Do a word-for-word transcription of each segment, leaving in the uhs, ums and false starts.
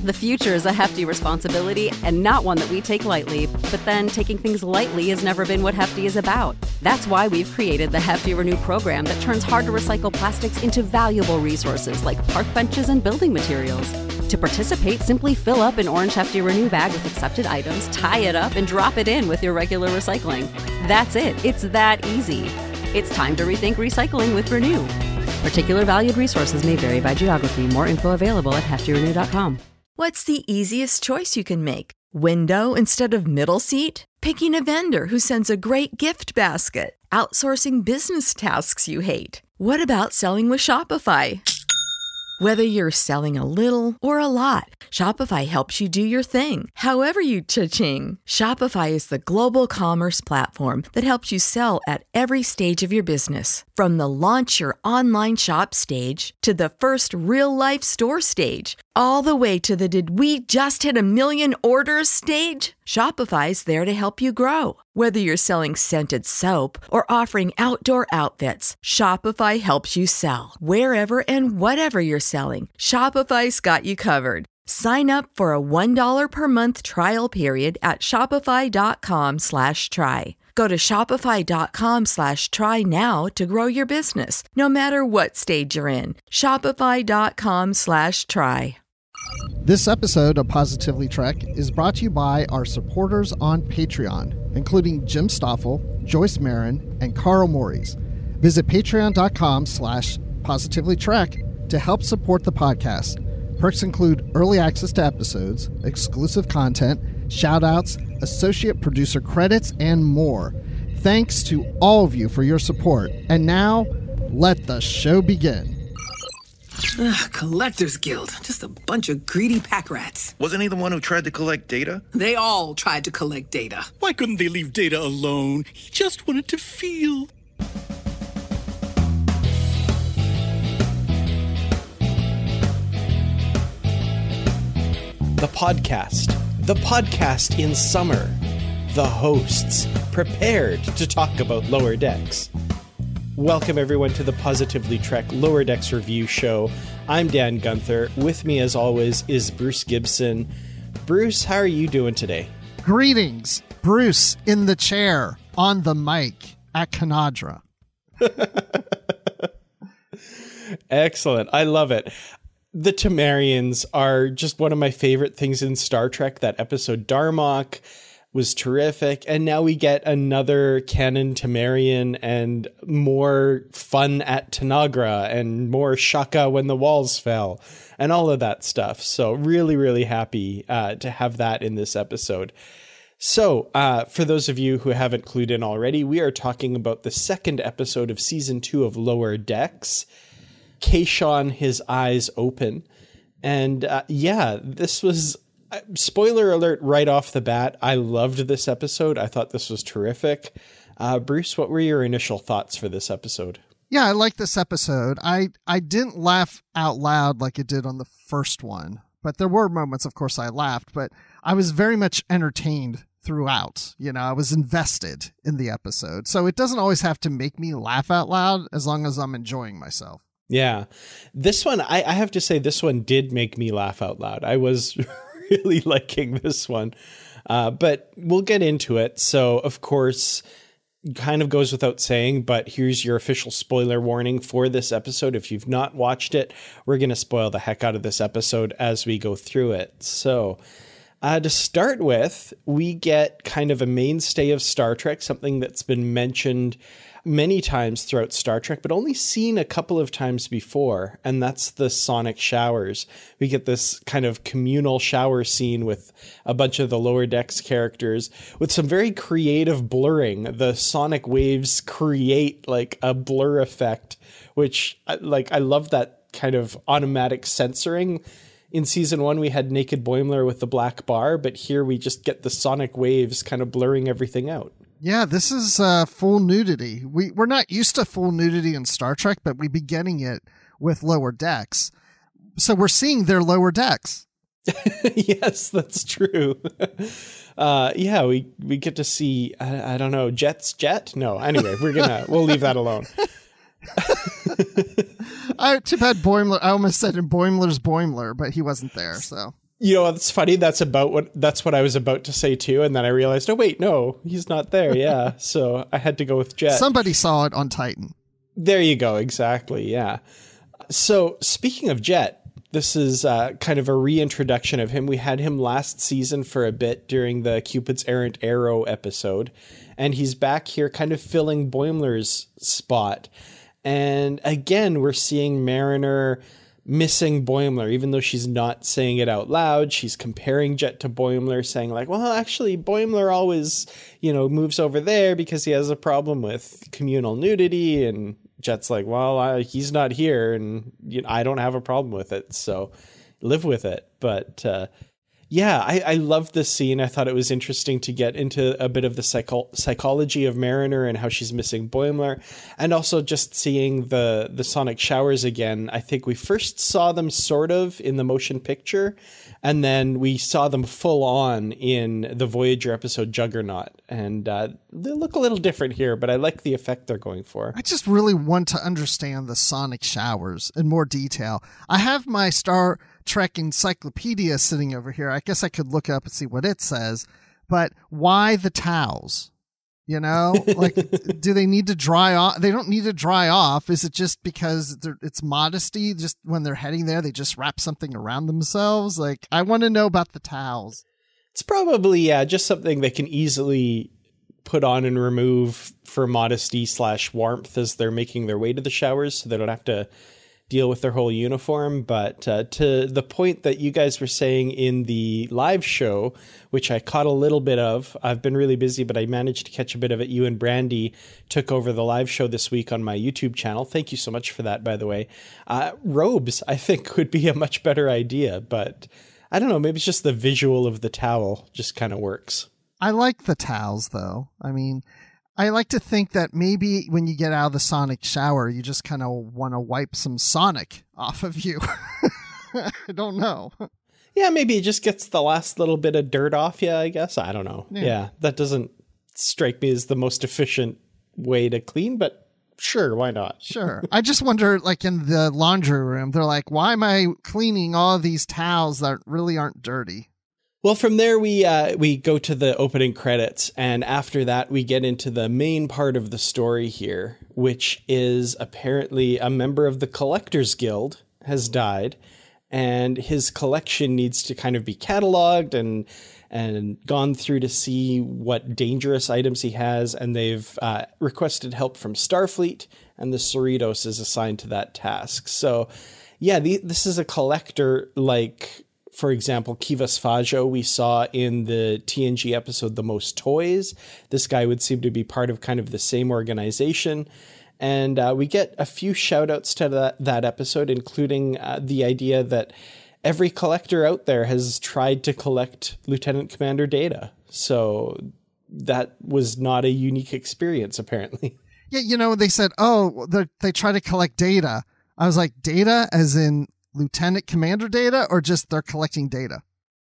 The future is a hefty responsibility and not one that we take lightly, but then taking things lightly has never been what Hefty is about. That's why we've created the Hefty Renew program that turns hard-to-recycle plastics into valuable resources like park benches and building materials. To participate, simply fill up an orange Hefty Renew bag with accepted items, tie it up, and drop it in with your regular recycling. That's it. It's that easy. It's time to rethink recycling with Renew. Particular valued resources may vary by geography. More info available at hefty renew dot com. What's the easiest choice you can make? Window instead of middle seat? Picking a vendor who sends a great gift basket? Outsourcing business tasks you hate? What about selling with Shopify? Whether you're selling a little or a lot, Shopify helps you do your thing, however you cha-ching. Shopify is the global commerce platform that helps you sell at every stage of your business. From the launch your online shop stage to the first real-life store stage, all the way to the did we just hit a million orders stage. Shopify's there to help you grow. Whether you're selling scented soap or offering outdoor outfits, Shopify helps you sell. Wherever and whatever you're selling, Shopify's got you covered. Sign up for a one dollar per month trial period at shopify.com slash try. Go to shopify.com slash try now to grow your business, no matter what stage you're in. Shopify.com slash try. This episode of Positively Trek is brought to you by our supporters on Patreon, including Jim Stoffel, Joyce Marin, and Carl Morris. Visit patreon.com slash positivelytrek to help support the podcast. Perks include early access to episodes, exclusive content, shout-outs, associate producer credits, and more. Thanks to all of you for your support. And now, let the show begin. Ugh, Collectors Guild. Just a bunch of greedy pack rats. Wasn't he the one who tried to collect data? They all tried to collect data. Why couldn't they leave Data alone? He just wanted to feel. The podcast. The podcast in summer. The hosts prepared to talk about Lower Decks. Welcome, everyone, to the Positively Trek Lower Decks review show. I'm Dan Gunther. With me, as always, is Bruce Gibson. Bruce, how are you doing today? Greetings, Bruce in the chair on the mic at Canadra. Excellent. I love it. The Tamarians are just one of my favorite things in Star Trek. That episode Darmok was terrific. And now we get another canon Tamarian and more fun at Tanagra and more Shaka when the walls fell and all of that stuff. So really, really happy uh, to have that in this episode. So uh, for those of you who haven't clued in already, we are talking about the second episode of season two of Lower Decks, Kayshawn, His Eyes Open. And uh, yeah, this was... Spoiler alert right off the bat. I loved this episode. I thought this was terrific. Uh, Bruce, what were your initial thoughts for this episode? Yeah, I like this episode. I, I didn't laugh out loud like it did on the first one, but there were moments, of course, I laughed, but I was very much entertained throughout. You know, I was invested in the episode. So it doesn't always have to make me laugh out loud as long as I'm enjoying myself. Yeah. This one, I, I have to say, this one did make me laugh out loud. I was... really liking this one, uh, but we'll get into it. So, of course, kind of goes without saying, but here's your official spoiler warning for this episode. If you've not watched it, we're going to spoil the heck out of this episode as we go through it. So, uh, to start with, we get kind of a mainstay of Star Trek, something that's been mentioned many times throughout Star Trek, but only seen a couple of times before, and that's the sonic showers. We get this kind of communal shower scene with a bunch of the Lower Decks characters with some very creative blurring. The sonic waves create like a blur effect, which like I love that kind of automatic censoring. In season one, we had Naked Boimler with the black bar, but here we just get the sonic waves kind of blurring everything out. Yeah, this is uh, full nudity. We, we're not used to full nudity in Star Trek, but we be getting it with Lower Decks. So we're seeing their lower decks. Yes, that's true. Uh, yeah, we, we get to see, I, I don't know, Jet's jet? No, anyway, we're gonna, we'll leave that alone. I, too bad Boimler, I almost said in Boimler's Boimler, but he wasn't there, so. You know, it's funny. That's about what that's what I was about to say too, and then I realized, oh wait, no, he's not there. Yeah, so I had to go with Jet. Somebody saw it on Titan. There you go. Exactly. Yeah. So speaking of Jet, this is uh, kind of a reintroduction of him. We had him last season for a bit during the Cupid's Errant Arrow episode, and he's back here, kind of filling Boimler's spot. And again, we're seeing Mariner missing Boimler, even though she's not saying it out loud. She's comparing Jet to Boimler, saying like, well, actually, Boimler always, you know, moves over there because he has a problem with communal nudity. And Jet's like, well, I, he's not here, and you know, I don't have a problem with it, so live with it. But uh, yeah, I, I loved this scene. I thought it was interesting to get into a bit of the psycho- psychology of Mariner and how she's missing Boimler, and also just seeing the the sonic showers again. I think we first saw them sort of in the motion picture, and then we saw them full on in the Voyager episode Juggernaut. And uh, they look a little different here, but I like the effect they're going for. I just really want to understand the sonic showers in more detail. I have my Star Trek encyclopedia sitting over here. I guess I could look up and see what it says. But why the towels? You know, like, do they need to dry off? They don't need to dry off. Is it just because it's modesty? Just when they're heading there, they just wrap something around themselves? Like, I want to know about the towels. It's probably, yeah, just something they can easily put on and remove for modesty slash warmth as they're making their way to the showers, so they don't have to deal with their whole uniform. But uh, to the point that you guys were saying in the live show, which I caught a little bit of, I've been really busy, but I managed to catch a bit of it. You and Brandy took over the live show this week on my YouTube channel. Thank you so much for that, by the way. Uh, robes, I think, would be a much better idea, but I don't know, maybe it's just the visual of the towel just kind of works. I like the towels, though. I mean, I like to think that maybe when you get out of the sonic shower, you just kind of want to wipe some sonic off of you. I don't know. Yeah, maybe it just gets the last little bit of dirt off you, I guess. I don't know. Yeah, yeah, that doesn't strike me as the most efficient way to clean, but sure, why not? Sure. I just wonder, like in the laundry room, they're like, why am I cleaning all these towels that really aren't dirty? Well, from there, we uh, we go to the opening credits, and after that, we get into the main part of the story here, which is apparently a member of the Collectors Guild has died, and his collection needs to kind of be cataloged and and gone through to see what dangerous items he has, and they've uh, requested help from Starfleet, and the Cerritos is assigned to that task. So, yeah, the, this is a collector like, for example, Kivas Fajo we saw in the T N G episode The Most Toys. This guy would seem to be part of kind of the same organization. And uh, we get a few shout outs to that, that episode, including uh, the idea that every collector out there has tried to collect Lieutenant Commander Data. So that was not a unique experience, apparently. Yeah, you know, they said, oh, they try to collect data. I was like, data as in Lieutenant Commander Data, or just they're collecting data?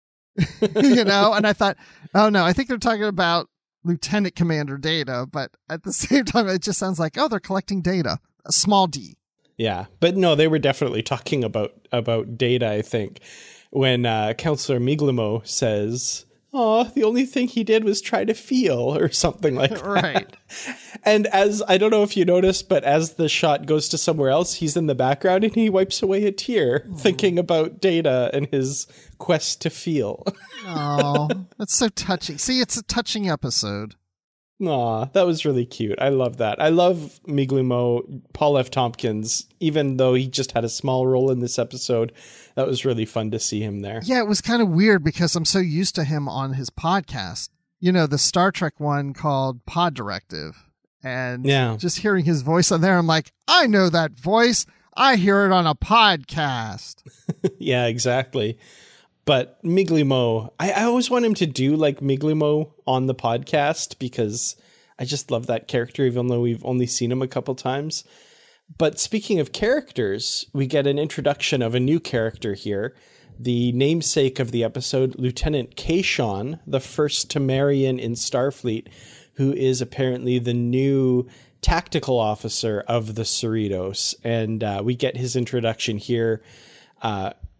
You know, and I thought, oh no, I think they're talking about Lieutenant Commander Data, but at the same time, it just sounds like, oh, they're collecting data, a small d. Yeah, but no, they were definitely talking about about data, I think, when uh, Counselor Miglimo says, oh, the only thing he did was try to feel, or something like that. Right. And as, I don't know if you noticed, but as the shot goes to somewhere else, he's in the background and he wipes away a tear, mm. thinking about Data and his quest to feel. Oh, that's so touching. See, it's a touching episode. Aw, that was really cute. I love that. I love Miglimo, Paul F. Tompkins, even though he just had a small role in this episode. That was really fun to see him there. Yeah, it was kind of weird because I'm so used to him on his podcast. You know, the Star Trek one called Pod Directive. And yeah. just hearing his voice on there, I'm like, I know that voice. I hear it on a podcast. Yeah, exactly. But Miglimo, I, I always want him to do like Miglimo on the podcast because I just love that character, even though we've only seen him a couple times. But speaking of characters, we get an introduction of a new character here. The namesake of the episode, Lieutenant Kayshon, the first Tamarian in Starfleet, who is apparently the new tactical officer of the Cerritos. And uh, we get his introduction here. Uh,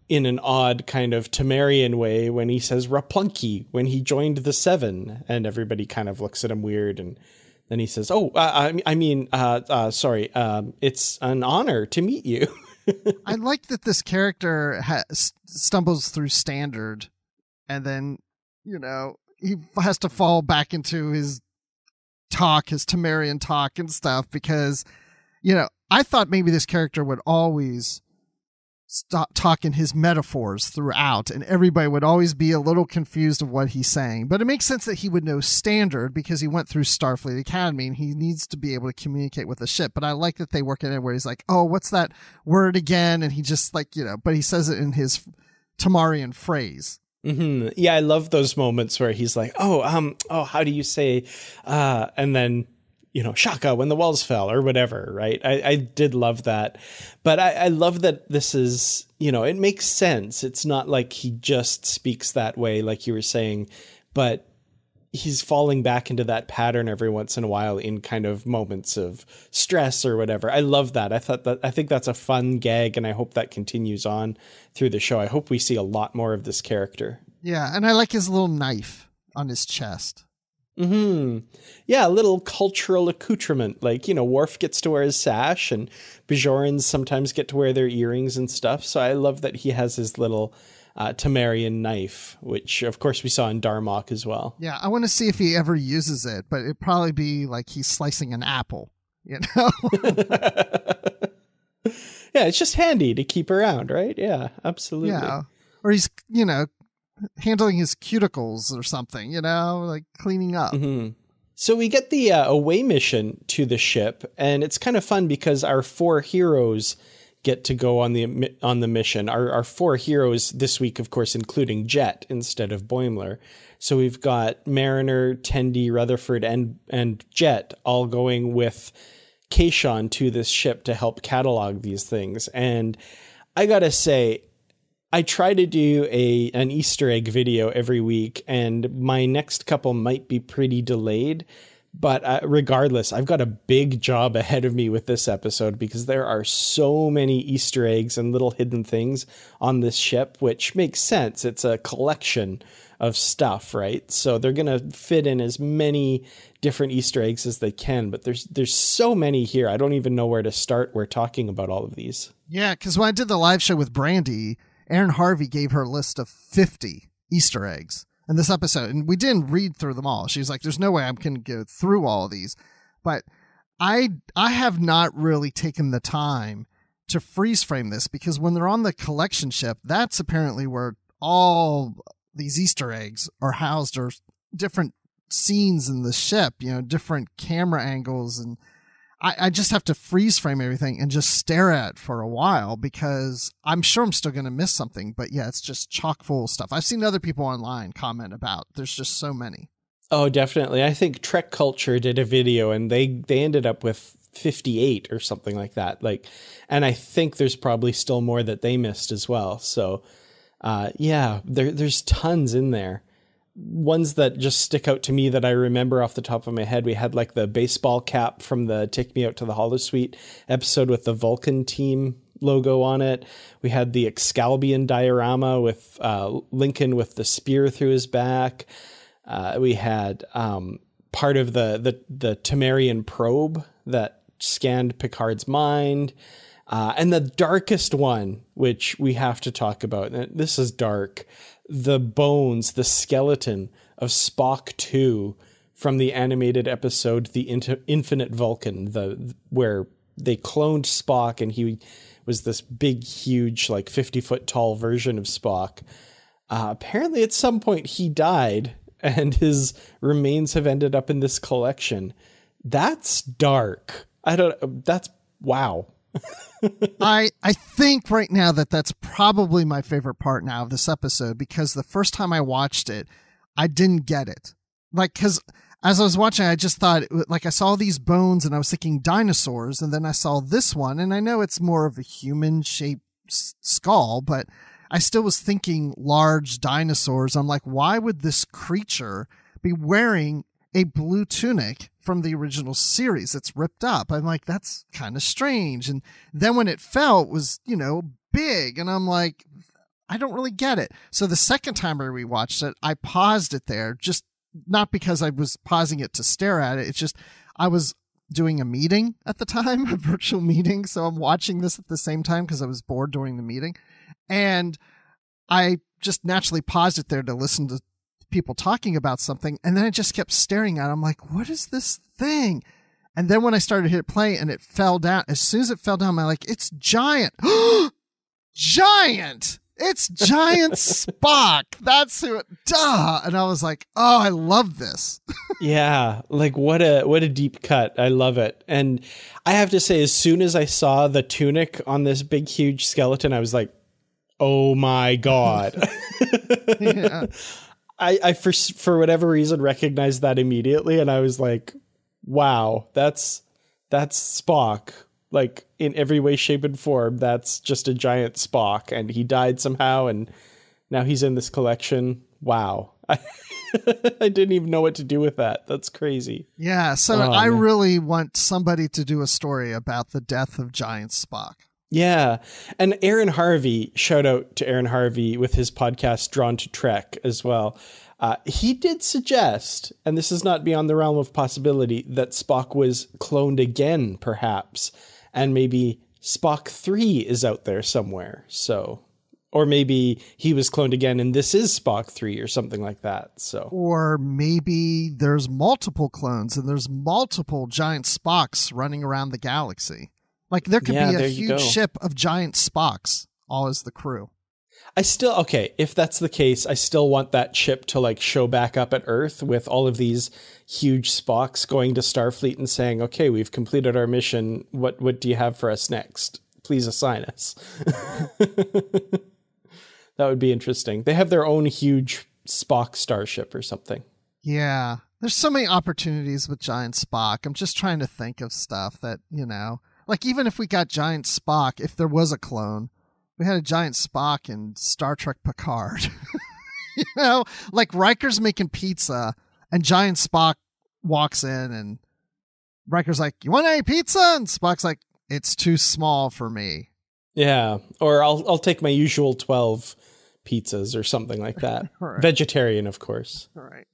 in an odd kind of Temerian way when he says Raplunky when he joined the Seven, and everybody kind of looks at him weird, and then he says, "Oh, uh, I, I mean, uh, uh, sorry, um, it's an honor to meet you." I like that this character ha- stumbles through standard, and then, you know, he has to fall back into his talk, his Temerian talk and stuff, because, you know, I thought maybe this character would always stop talking his metaphors throughout, and everybody would always be a little confused of what he's saying. But it makes sense that he would know standard because he went through Starfleet Academy and he needs to be able to communicate with the ship. But I like that they work in it where he's like, oh, what's that word again? And he just like, you know, but he says it in his Tamarian phrase. Mm-hmm. Yeah, I love those moments where he's like, oh, um, oh, how do you say, uh, and then, you know, Shaka when the walls fell or whatever, right? I, I did love that. But I, I love that this is, you know, it makes sense. It's not like he just speaks that way, like you were saying, but he's falling back into that pattern every once in a while in kind of moments of stress or whatever. I love that. I thought that, I think that's a fun gag, and I hope that continues on through the show. I hope we see a lot more of this character. Yeah, and I like his little knife on his chest. Hmm. Yeah, a little cultural accoutrement. Like, you know, Worf gets to wear his sash, and Bajorans sometimes get to wear their earrings and stuff. So I love that he has his little uh, Temerian knife, which of course we saw in Darmok as well. Yeah, I want to see if he ever uses it, but it'd probably be like he's slicing an apple, you know? Yeah, it's just handy to keep around, right? Yeah, absolutely. Yeah. Or he's, you know, handling his cuticles or something, you know, like cleaning up. Mm-hmm. So we get the uh, away mission to the ship, and it's kind of fun because our four heroes get to go on the on the mission. Our, our four heroes this week, of course, including Jet instead of Boimler. So we've got Mariner, Tendi, Rutherford, and and Jet all going with Kayshawn to this ship to help catalog these things. And I gotta say, I try to do a an Easter egg video every week, and my next couple might be pretty delayed. But uh, regardless, I've got a big job ahead of me with this episode because there are so many Easter eggs and little hidden things on this ship, which makes sense. It's a collection of stuff, right? So they're going to fit in as many different Easter eggs as they can. But there's there's so many here. I don't even know where to start. We're talking about all of these. Yeah, because when I did the live show with Brandy, Aaron Harvey gave her a list of fifty Easter eggs in this episode, and we didn't read through them all. She was like, there's no way I'm going to go through all of these. But I I have not really taken the time to freeze frame this, because when they're on the collection ship, that's apparently where all these Easter eggs are housed, or different scenes in the ship, you know, different camera angles, and I, I just have to freeze frame everything and just stare at it for a while, because I'm sure I'm still going to miss something. But yeah, it's just chock full of stuff. I've seen other people online comment about. There's just so many. Oh, definitely. I think Trek Culture did a video, and they, they ended up with fifty-eight or something like that. Like, and I think there's probably still more that they missed as well. So, uh, yeah, there, there's tons in there. Ones that just stick out to me that I remember off the top of my head, we had like the baseball cap from the Take Me Out to the Holosuite episode with the Vulcan team logo on it. We had the Excalbian diorama with uh, Lincoln with the spear through his back. Uh, we had um, part of the, the, the Temerian probe that scanned Picard's mind. Uh, and the darkest one, which we have to talk about, and this is dark, the bones, the skeleton of Spock two from the animated episode The Inter- Infinite Vulcan, the where they cloned Spock and he was this big, huge, like fifty foot tall version of Spock. Uh, apparently at some point he died and his remains have ended up in this collection. That's dark. I don't, that's, wow. I I think right now that that's probably my favorite part now of this episode, because the first time I watched it, I didn't get it. Like, because as I was watching, I just thought, like, I saw these bones and I was thinking dinosaurs, and then I saw this one, and I know it's more of a human-shaped s- skull, but I still was thinking large dinosaurs. I'm like, why would this creature be wearing a blue tunic from the original series that's ripped up? I'm like, that's kind of strange. And then when it fell, it was, you know, big. And I'm like, I don't really get it. So the second time I rewatched it, I paused it there, just not because I was pausing it to stare at it. It's just I was doing a meeting at the time, a virtual meeting. So I'm watching this at the same time because I was bored during the meeting. And I just naturally paused it there to listen to people talking about something. And then I just kept staring at it. I'm like, what is this thing? And then when I started to hit play and it fell down, as soon as it fell down, I'm like, it's giant. Giant. It's giant Spock. That's who it, duh. And I was like, oh, I love this. Yeah. Like what a, what a deep cut. I love it. And I have to say, as soon as I saw the tunic on this big, huge skeleton, I was like, oh my God. Yeah. I, I, for, for whatever reason, recognized that immediately. And I was like, wow, that's, that's Spock. Like in every way, shape, and form, that's just a giant Spock, and he died somehow, and now he's in this collection. Wow. I, I didn't even know what to do with that. That's crazy. Yeah, so oh, I man. really want somebody to do a story about the death of giant Spock. Yeah. And Aaron Harvey, shout out to Aaron Harvey with his podcast Drawn to Trek as well. Uh, he did suggest, and this is not beyond the realm of possibility, that Spock was cloned again, perhaps. And maybe Spock three is out there somewhere. So, or maybe he was cloned again and this is Spock three or something like that. So, or maybe there's multiple clones and there's multiple giant Spocks running around the galaxy. Like there could yeah, be a there you huge go. ship of giant Spocks, all as the crew. I still, okay, if that's the case, I still want that ship to like show back up at Earth with all of these huge Spocks going to Starfleet and saying, okay, we've completed our mission. What, what do you have for us next? Please assign us. That would be interesting. They have their own huge Spock starship or something. Yeah. There's so many opportunities with giant Spock. I'm just trying to think of stuff that, you know, like even if we got giant Spock, if there was a clone, we had a giant Spock in Star Trek Picard. You know, like Riker's making pizza and giant Spock walks in and Riker's like, you want any pizza? And Spock's like, it's too small for me. Yeah. Or I'll, I'll take my usual twelve pizzas or something like that. Right. Vegetarian, of course. All right.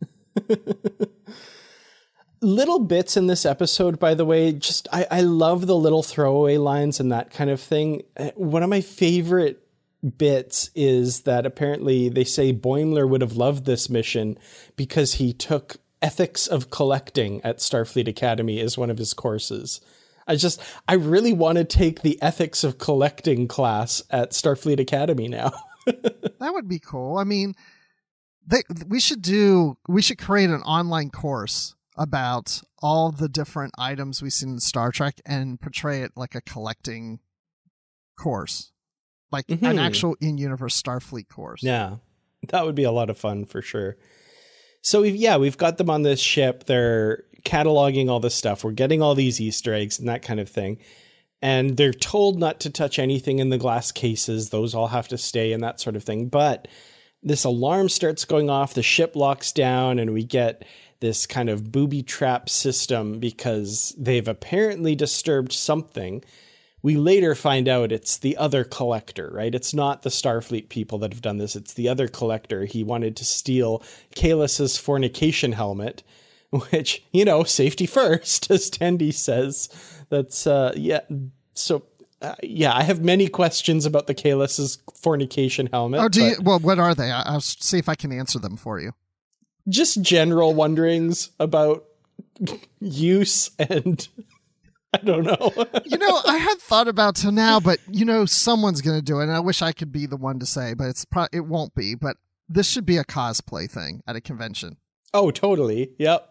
Little bits in this episode, by the way, just I, I love the little throwaway lines and that kind of thing. One of my favorite bits is that apparently they say Boimler would have loved this mission because he took ethics of collecting at Starfleet Academy as one of his courses. I just, I really want to take the ethics of collecting class at Starfleet Academy now. That would be cool. I mean, they, we should do, we should create an online course about all the different items we've seen in Star Trek and portray it like a collecting course, like mm-hmm. an actual in-universe Starfleet course. Yeah, that would be a lot of fun for sure. So we've, yeah, we've got them on this ship. They're cataloging all this stuff. We're getting all these Easter eggs and that kind of thing. And they're told not to touch anything in the glass cases. Those all have to stay and that sort of thing. But this alarm starts going off. The ship locks down and we get this kind of booby trap system because they've apparently disturbed something. We later find out it's the other collector, right? It's not the Starfleet people that have done this. It's the other collector. He wanted to steal Kaelus's fornication helmet, which, you know, safety first, as Tendi says. That's, uh, yeah. So, uh, yeah, I have many questions about the Kaelus's fornication helmet. Oh, do you? Well, what are they? I'll see if I can answer them for you. Just general wonderings about use and I don't know. You know, I had thought about to now, but you know, someone's going to do it, and I wish I could be the one to say, but it's pro- it won't be. But this should be a cosplay thing at a convention. Oh, totally. Yep.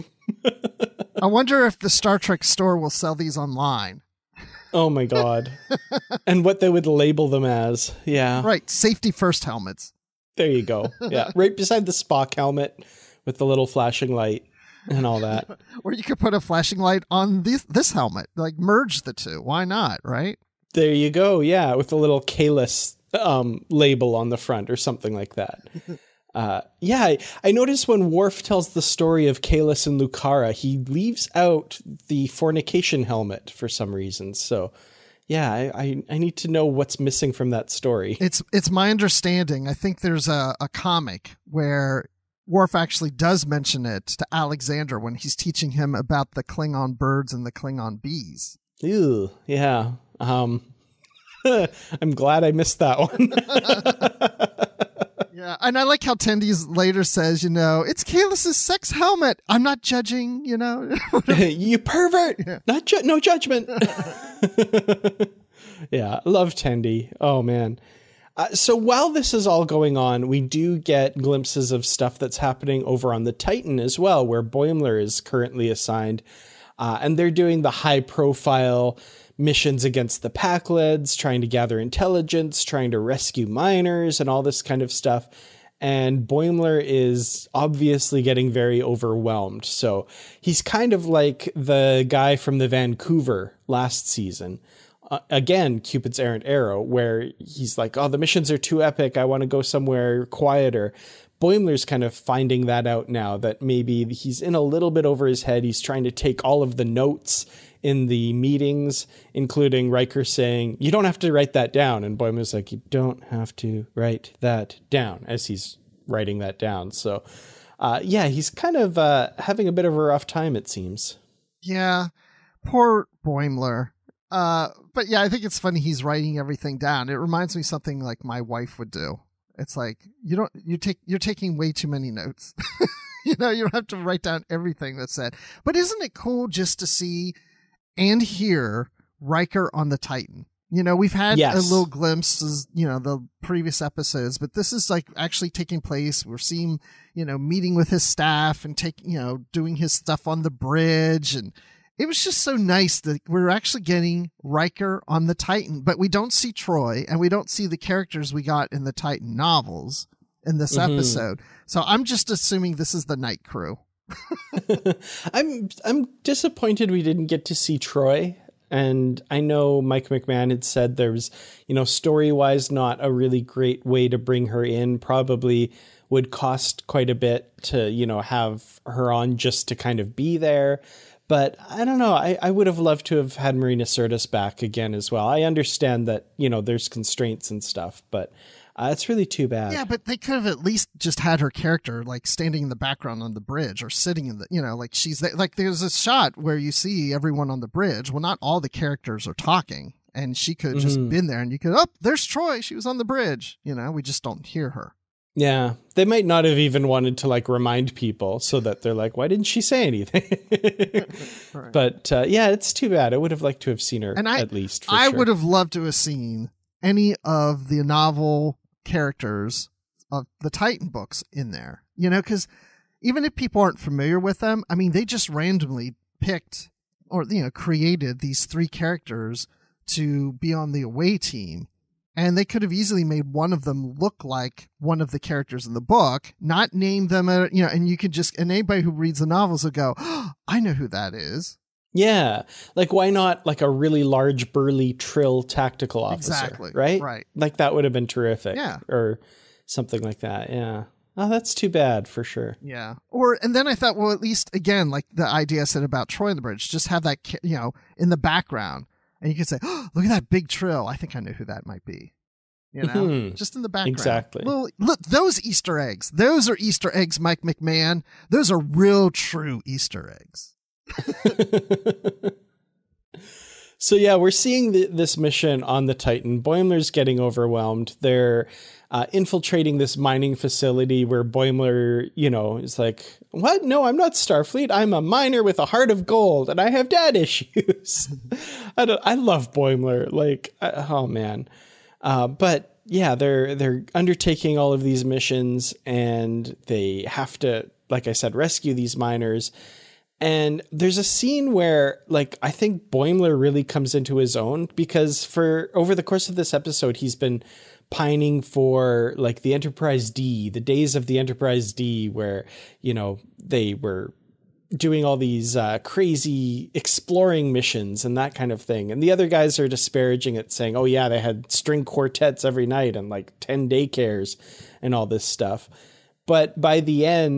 I wonder if the Star Trek store will sell these online. Oh my God. And what they would label them as. Yeah. Right. Safety first helmets. There you go. Yeah. Right beside the Spock helmet with the little flashing light and all that. Or you could put a flashing light on this, this helmet, like merge the two. Why not? Right. There you go. Yeah. With the little Kaelus um, label on the front or something like that. Uh, yeah. I, I noticed when Worf tells the story of Kaelus and Lucara, he leaves out the fornication helmet for some reason. So yeah, I, I, I need to know what's missing from that story. It's it's my understanding. I think there's a, a comic where Worf actually does mention it to Alexander when he's teaching him about the Klingon birds and the Klingon bees. Ew, yeah. Um, I'm glad I missed that one. Yeah, and I like how Tendy's later says, you know, it's Kalus's sex helmet. I'm not judging, you know. You pervert. Yeah. Not ju- no judgment. Yeah, I love Tendi. Oh, man. Uh, so while this is all going on, we do get glimpses of stuff that's happening over on the Titan as well, where Boimler is currently assigned. Uh, and they're doing the high-profile missions against the Pakleds, trying to gather intelligence, trying to rescue miners, and all this kind of stuff. And Boimler is obviously getting very overwhelmed. So he's kind of like the guy from the Vancouver last season. Uh, again, Cupid's errant arrow, where he's like, oh, the missions are too epic. I want to go somewhere quieter. Boimler's kind of finding that out now, that maybe he's in a little bit over his head. He's trying to take all of the notes in the meetings, including Riker saying, you don't have to write that down. And Boimler's like, you don't have to write that down, as he's writing that down. So, uh, yeah, he's kind of uh, having a bit of a rough time, it seems. Yeah, poor Boimler. Uh, but yeah, I think it's funny he's writing everything down. It reminds me of something like my wife would do. It's like, you don't, you take, you're taking way too many notes. You know, you don't have to write down everything that's said. But isn't it cool just to see and hear Riker on the Titan? You know, we've had yes. a little glimpses, you know, the previous episodes, but this is like actually taking place. We're seeing, you know, meeting with his staff and taking, you know, doing his stuff on the bridge. And it was just so nice that we're actually getting Riker on the Titan, but we don't see Troy and we don't see the characters we got in the Titan novels in this mm-hmm. episode. So I'm just assuming this is the night crew. I'm I'm disappointed we didn't get to see Troy. And I know Mike McMahon had said there's, you know, story-wise, not a really great way to bring her in. Probably would cost quite a bit to, you know, have her on just to kind of be there. But I don't know. I, I would have loved to have had Marina Sirtis back again as well. I understand that, you know, there's constraints and stuff, but uh, it's really too bad. Yeah, but they could have at least just had her character like standing in the background on the bridge or sitting in the, you know, like she's there. Like there's a shot where you see everyone on the bridge. Well, not all the characters are talking, and she could have just mm-hmm. been there and you could, oh, there's Troy. She was on the bridge. You know, we just don't hear her. Yeah, they might not have even wanted to like remind people so that they're like, why didn't she say anything? Right. But uh, yeah, it's too bad. I would have liked to have seen her and I, at least. For I sure. would have loved to have seen any of the novel characters of the Titan books in there, you know, because even if people aren't familiar with them, I mean, they just randomly picked or, you know, created these three characters to be on the away team. And they could have easily made one of them look like one of the characters in the book, not name them, uh, you know, and you could just, and anybody who reads the novels will go, oh, I know who that is. Yeah. Like, why not like a really large, burly Trill tactical officer? Exactly. Right? Right. Like, that would have been terrific. Yeah. Or something like that. Yeah. Oh, that's too bad for sure. Yeah. Or, and then I thought, well, at least, again, like the idea I said about Troy on the bridge, just have that, you know, in the background. And you could say, oh, look at that big Trill. I think I know who that might be. You know, mm-hmm. just in the background. Exactly. Well, look, those Easter eggs. Those are Easter eggs, Mike McMahon. Those are real, true Easter eggs. So, yeah, we're seeing the, this mission on the Titan. Boimler's getting overwhelmed. They're uh, infiltrating this mining facility where Boimler, you know, is like, what? No, I'm not Starfleet. I'm a miner with a heart of gold and I have dad issues. I, don't, I love Boimler. Like, I, oh, man. Uh, but yeah, they're they're undertaking all of these missions and they have to, like I said, rescue these miners. And there's a scene where, like, I think Boimler really comes into his own because for over the course of this episode, he's been pining for like the Enterprise D, the days of the Enterprise D, where, you know, they were doing all these uh, crazy exploring missions and that kind of thing. And the other guys are disparaging it, saying, oh yeah, they had string quartets every night and like ten daycares and all this stuff. But by the end,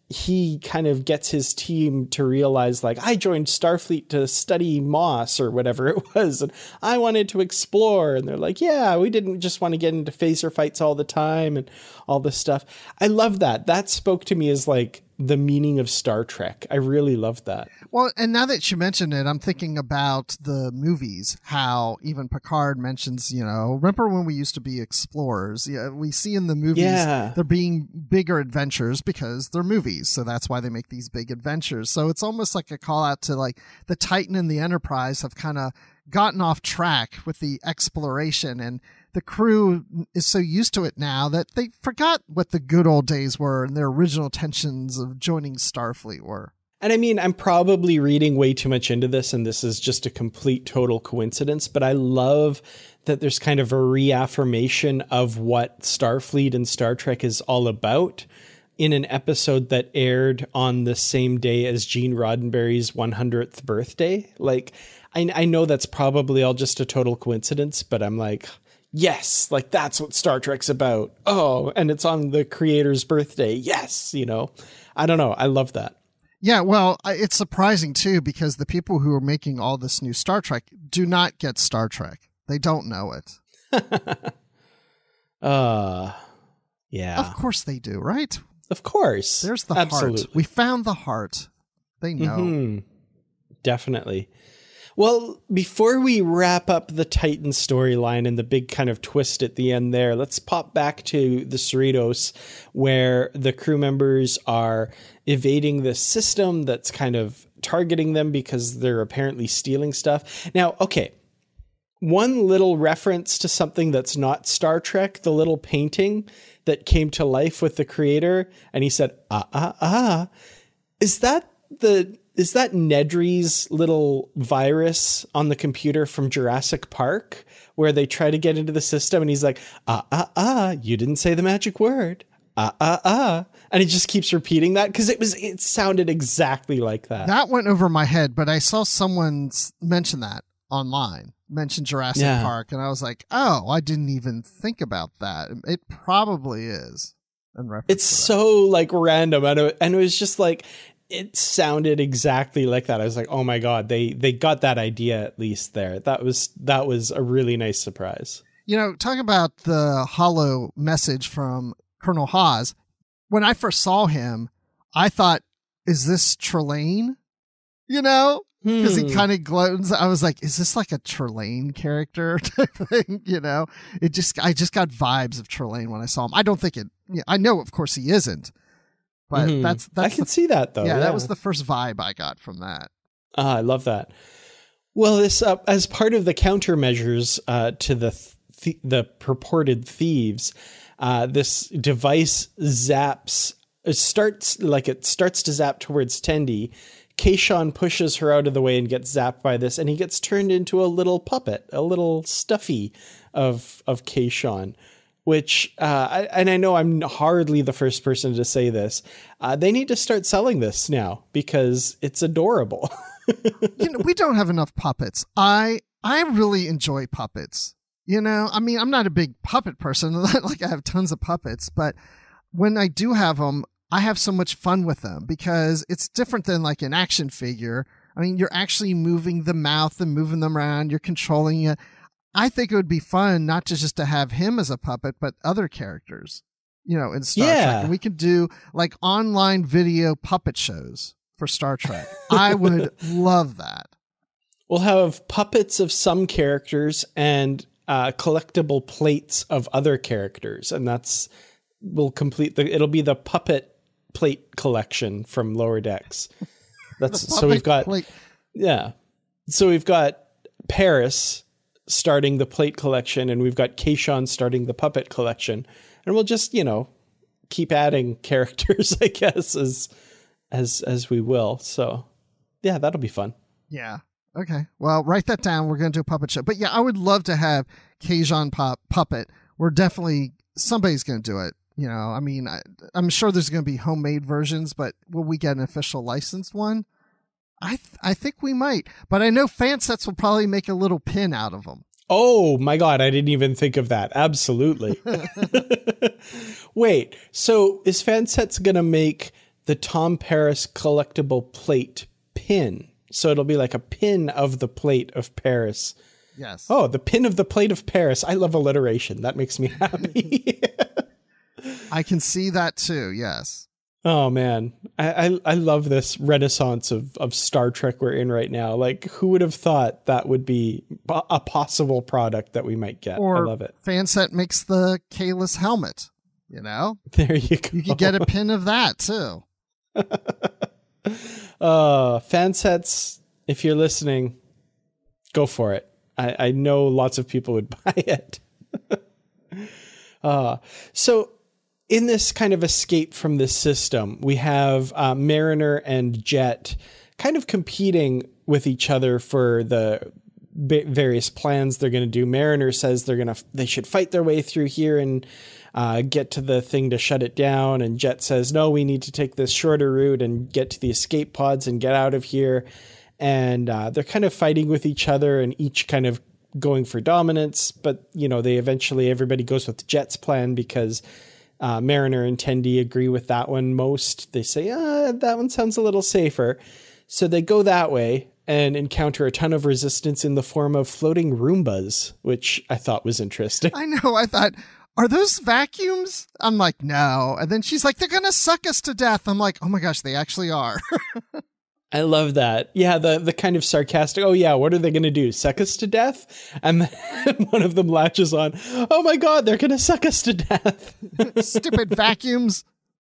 he kind of gets his team to realize, like, I joined Starfleet to study moss or whatever it was, and I wanted to explore. And they're like, yeah, we didn't just want to get into phaser fights all the time and all this stuff. I love that. That spoke to me as like the meaning of Star Trek. I really loved that. Well, and now that you mentioned it, I'm thinking about the movies, how even Picard mentions, you know, remember when we used to be explorers? Yeah, we see in the movies Yeah. they're being bigger adventures because they're movies. So that's why they make these big adventures. So it's almost like a call out to like the Titan and the Enterprise have kind of gotten off track with the exploration, and the crew is so used to it now that they forgot what the good old days were and their original intentions of joining Starfleet were. And I mean, I'm probably reading way too much into this, and this is just a complete total coincidence, but I love that there's kind of a reaffirmation of what Starfleet and Star Trek is all about in an episode that aired on the same day as Gene Roddenberry's one hundredth birthday. Like, I, I know that's probably all just a total coincidence, but I'm like, yes, like that's what Star Trek's about. Oh, and it's on the creator's birthday. Yes, you know, I don't know. I love that. Yeah, well, I- it's surprising, too, because the people who are making all this new Star Trek do not get Star Trek. They don't know it. uh, yeah. Of course they do, right? Of course. There's the Absolutely. heart. We found the heart. They know. Mm-hmm. Definitely. Well, before we wrap up the Titan storyline and the big kind of twist at the end there, let's pop back to the Cerritos, where the crew members are evading this system that's kind of targeting them because they're apparently stealing stuff. Now, okay, one little reference to something that's not Star Trek, the little painting that came to life with the creator, and he said, ah, ah, ah. Is that the... Is that Nedry's little virus on the computer from Jurassic Park, where they try to get into the system and he's like, ah, ah, ah, you didn't say the magic word. Ah, ah, ah. And he just keeps repeating that because it was, it sounded exactly like that. That went over my head, but I saw someone s- mention that online, mention Jurassic Yeah. Park, and I was like, oh, I didn't even think about that. It probably is. In reference It's to that. so like random. And it, and it was just like, it sounded exactly like that. I was like, oh my God, they, they got that idea at least there. That was, that was a really nice surprise. You know, talking about the hollow message from Colonel Haas, when I first saw him, I thought, is this Trelane? You know? Because Hmm. he kind of glows. I was like, is this like a Trelane character type thing? You know? It just, I just got vibes of Trelane when I saw him. I don't think it, yeah, I know, of course, he isn't. But Mhm. that's, that's I can the, see that though. yeah, that was the first vibe I got from that. Ah, I love that. Well, this uh, as part of the countermeasures uh, to the th- the purported thieves, uh, this device zaps. It starts like it starts to zap towards Tendi. Kayshawn pushes her out of the way and gets zapped by this, and he gets turned into a little puppet, a little stuffy of of Kayshawn. Which, uh, I, and I know I'm hardly the first person to say this. Uh, they need to start selling this now because it's adorable. You know, we don't have enough puppets. I I really enjoy puppets. You know, I mean, I'm not a big puppet person. Like I have tons of puppets, but when I do have them, I have so much fun with them because it's different than like an action figure. I mean, you're actually moving the mouth and moving them around. You're controlling it. I think it would be fun not to just to have him as a puppet, but other characters, you know, in Star Yeah. Trek. And we could do like online video puppet shows for Star Trek. I would love that. We'll have puppets of some characters and uh, collectible plates of other characters, and that's will complete the. It'll be the puppet plate collection from Lower Decks. That's The so we've puppet got plate- yeah. So we've got Paris starting the plate collection, and we've got Kayshawn starting the puppet collection, and we'll just you know keep adding characters, I guess, as as as we will. So yeah, that'll be fun. Yeah. Okay. Well, write that down. We're going to do a puppet show. But yeah, I would love to have Kajan Pop Puppet. We're definitely, somebody's going to do it. You know, I mean, I, I'm sure there's going to be homemade versions, but will we get an official licensed one? I th- I think we might. But I know Fansets will probably make a little pin out of them. Oh my God, I didn't even think of that. Absolutely. Wait, so is Fansets going to make the Tom Paris collectible plate pin. So it'll be like a pin of the plate of Paris. Yes. Oh, the pin of the plate of Paris. I love alliteration. That makes me happy. I can see that too. Yes. Oh man, I, I I love this renaissance of of Star Trek we're in right now. Like, who would have thought that would be a possible product that we might get? Or I love it. Fansett makes the Kahless helmet. You know, there you go. You could get a pin of that too. uh, Fansets, if you're listening, go for it. I, I know lots of people would buy it. uh, so. In this kind of escape from this system, we have uh, Mariner and Jet kind of competing with each other for the b- various plans they're going to do. Mariner says they're going to they should fight their way through here and uh, get to the thing to shut it down. And Jet says, no, we need to take this shorter route and get to the escape pods and get out of here. And uh, they're kind of fighting with each other and each kind of going for dominance. But, you know, they eventually everybody goes with Jet's plan because Uh, Mariner and Tendi agree with that one most. They say, ah, that one sounds a little safer. So they go that way and encounter a ton of resistance in the form of floating Roombas, which I thought was interesting. I know. I thought, are those vacuums? I'm like, no. And then she's like, they're going to suck us to death. I'm like, oh my gosh, they actually are. I love that. Yeah, the the kind of sarcastic, oh yeah, what are they going to do? Suck us to death? And then one of them latches on, oh my God, they're going to suck us to death. Stupid vacuums.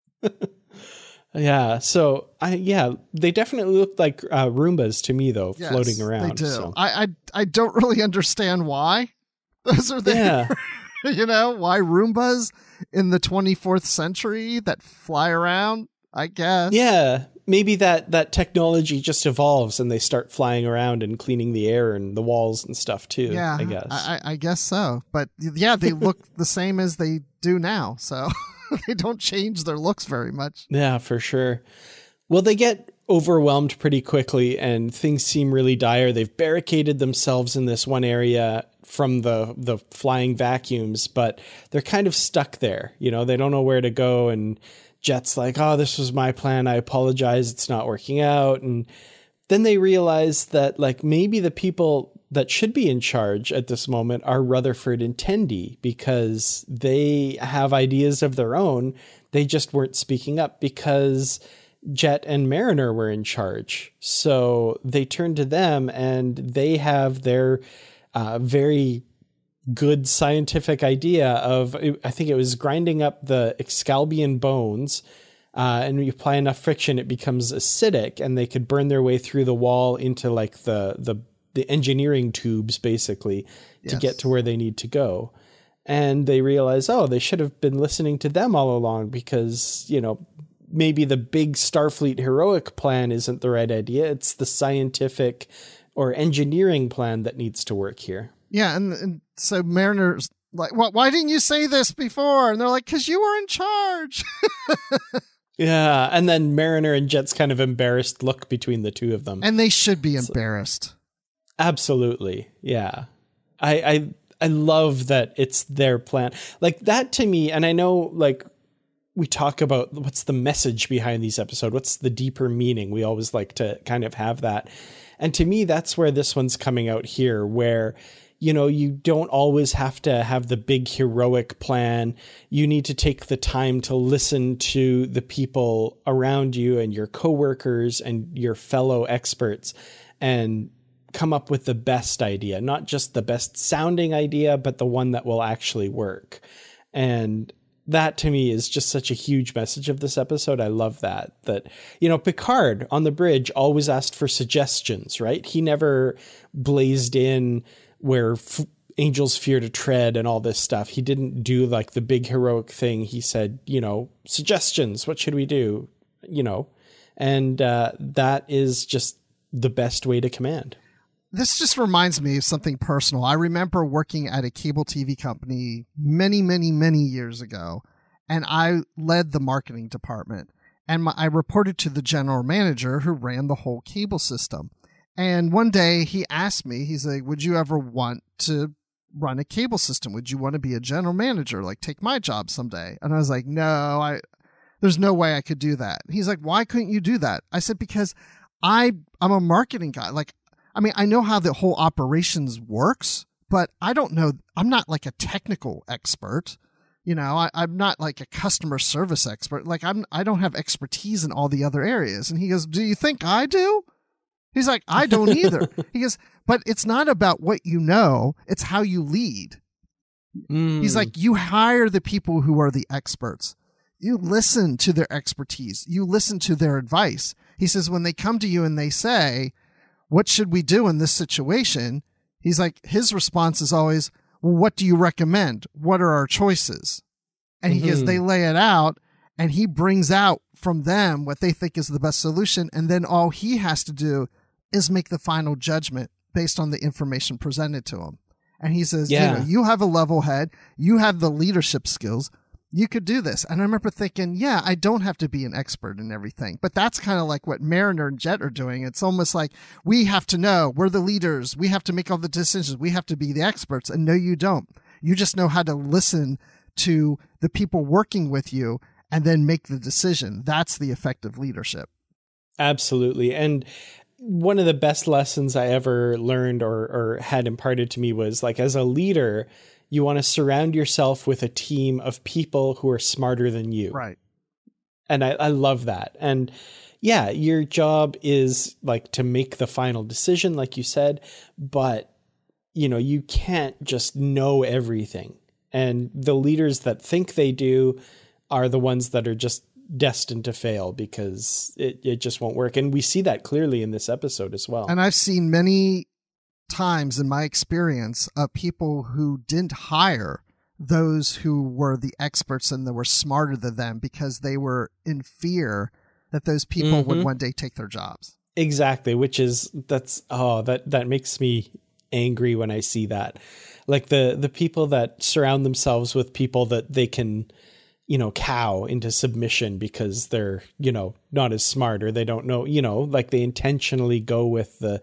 Yeah, so, I yeah, they definitely look like uh, Roombas to me, though, yes, floating around. They do. So. I, I, I don't really understand why those are there. Yeah. You know, why Roombas in the twenty-fourth century that fly around, I guess. Yeah. Maybe that, that technology just evolves and they start flying around and cleaning the air and the walls and stuff too. Yeah, I guess. I, I guess so. But yeah, they look the same as they do now. So they don't change their looks very much. Yeah, for sure. Well, they get overwhelmed pretty quickly and things seem really dire. They've barricaded themselves in this one area from the, the flying vacuums, but they're kind of stuck there. You know, they don't know where to go, and Jet's like, oh, this was my plan. I apologize. It's not working out. And then they realize that like maybe the people that should be in charge at this moment are Rutherford and Tendi, because they have ideas of their own. They just weren't speaking up because Jet and Mariner were in charge. So they turn to them and they have their uh, very good scientific idea of, I think it was grinding up the Excalbian bones, uh, and you apply enough friction, it becomes acidic, and they could burn their way through the wall into like the the the engineering tubes, basically, yes, to get to where they need to go. And they realize, oh, they should have been listening to them all along, because, you know, maybe the big Starfleet heroic plan isn't the right idea. It's the scientific or engineering plan that needs to work here. Yeah, and, and so Mariner's like, well, why didn't you say this before? And they're like, because you were in charge. Yeah, and then Mariner and Jet's kind of embarrassed look between the two of them. And they should be embarrassed. So, absolutely, yeah. I, I I love that it's their plan. Like, that to me, and I know, like, we talk about what's the message behind these episodes, what's the deeper meaning. We always like to kind of have that. And to me, that's where this one's coming out here, where, you know, you don't always have to have the big heroic plan. You need to take the time to listen to the people around you and your coworkers and your fellow experts and come up with the best idea, not just the best sounding idea, but the one that will actually work. And that to me is just such a huge message of this episode. I love that, that, you know, Picard on the bridge always asked for suggestions, right? He never blazed in where f- angels fear to tread and all this stuff. He didn't do like the big heroic thing. He said, you know, suggestions, what should we do? You know, and uh, that is just the best way to command. This just reminds me of something personal. I remember working at a cable T V company many, many, many years ago, and I led the marketing department. And my, I reported to the general manager who ran the whole cable system. And one day he asked me, he's like, would you ever want to run a cable system? Would you want to be a general manager? Like, take my job someday? And I was like, no, I, There's no way I could do that. He's like, why couldn't you do that? I said, because I, I'm a marketing guy. Like, I mean, I know how the whole operations works, but I don't know. I'm not like a technical expert. You know, I, I'm not like a customer service expert. Like I'm, I don't have expertise in all the other areas. And he goes, do you think I do? He's like, I don't either. He goes, but it's not about what you know. It's how you lead. Mm. He's like, you hire the people who are the experts. You listen to their expertise. You listen to their advice. He says, when they come to you and they say, what should we do in this situation? He's like, his response is always, well, what do you recommend? What are our choices? And he mm-hmm. goes, they lay it out and he brings out from them what they think is the best solution. And then all he has to do is make the final judgment based on the information presented to him. And he says, yeah. you know, you have a level head. You have the leadership skills. You could do this. And I remember thinking, yeah, I don't have to be an expert in everything. But that's kind of like what Mariner and Jet are doing. It's almost like we have to know. We're the leaders. We have to make all the decisions. We have to be the experts. And no, you don't. You just know how to listen to the people working with you and then make the decision. That's the effective leadership. Absolutely. And one of the best lessons I ever learned or, or had imparted to me was like, as a leader, you want to surround yourself with a team of people who are smarter than you. Right. And I, I love that. And yeah, your job is like to make the final decision, like you said, but you know, you can't just know everything. And the leaders that think they do are the ones that are just destined to fail because it, it just won't work. And we see that clearly in this episode as well. And I've seen many times in my experience of people who didn't hire those who were the experts and that were smarter than them because they were in fear that those people mm-hmm. would one day take their jobs. Exactly. Which is, that's, oh, that, that makes me angry when I see that. Like the, the people that surround themselves with people that they can, you know, cow into submission because they're, you know, not as smart or they don't know, you know, like they intentionally go with the,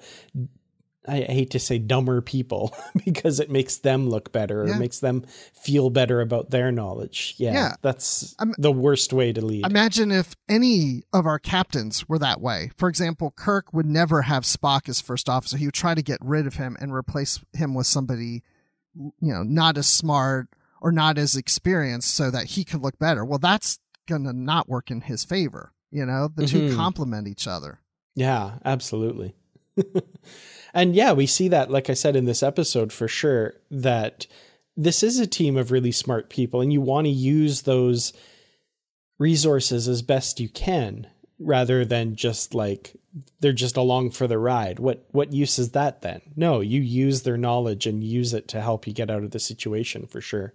I hate to say dumber people because it makes them look better or yeah. makes them feel better about their knowledge. Yeah, yeah. That's I'm, the worst way to lead. Imagine if any of our captains were that way. For example, Kirk would never have Spock as first officer. He would try to get rid of him and replace him with somebody, you know, not as smart or not as experienced so that he could look better. Well, that's going to not work in his favor. You know, the mm-hmm. two complement each other. Yeah, absolutely. And yeah, we see that, like I said, in this episode for sure, that this is a team of really smart people and you want to use those resources as best you can rather than just like they're just along for the ride. What what use is that then? No, you use their knowledge and use it to help you get out of the situation for sure.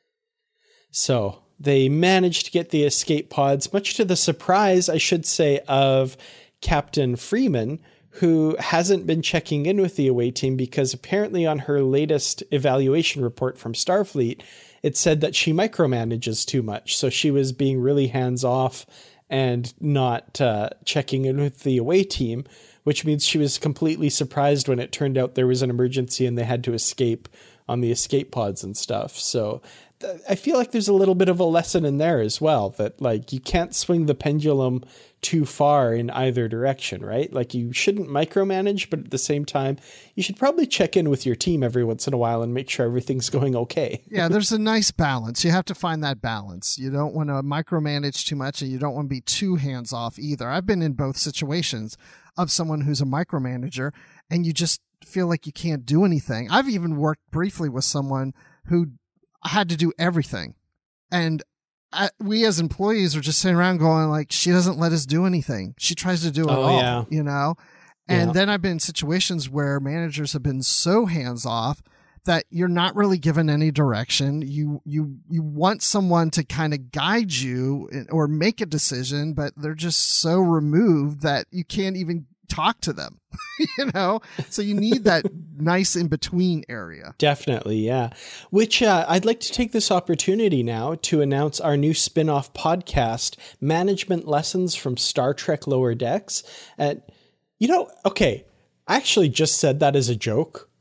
So they managed to get the escape pods, much to the surprise, I should say, of Captain Freeman, who hasn't been checking in with the away team because apparently on her latest evaluation report from Starfleet, it said that she micromanages too much. So she was being really hands off and not uh, checking in with the away team, which means she was completely surprised when it turned out there was an emergency and they had to escape on the escape pods and stuff. So th- I feel like there's a little bit of a lesson in there as well, that like you can't swing the pendulum too far in either direction, right? Like you shouldn't micromanage, but at the same time, you should probably check in with your team every once in a while and make sure everything's going okay. Yeah, there's a nice balance. You have to find that balance. You don't want to micromanage too much and you don't want to be too hands off either. I've been in both situations of someone who's a micromanager and you just feel like you can't do anything. I've even worked briefly with someone who had to do everything. And I, we as employees are just sitting around going like, she doesn't let us do anything. She tries to do it oh, all, yeah. you know? And yeah. then I've been in situations where managers have been so hands off that you're not really given any direction. You, you, you want someone to kind of guide you or make a decision, but they're just so removed that you can't even talk to them, you know? So you need that nice in-between area. Definitely, yeah. Which uh, I'd like to take this opportunity now to announce our new spin-off podcast, Management Lessons from Star Trek Lower Decks. And, you know, okay, I actually just said that as a joke.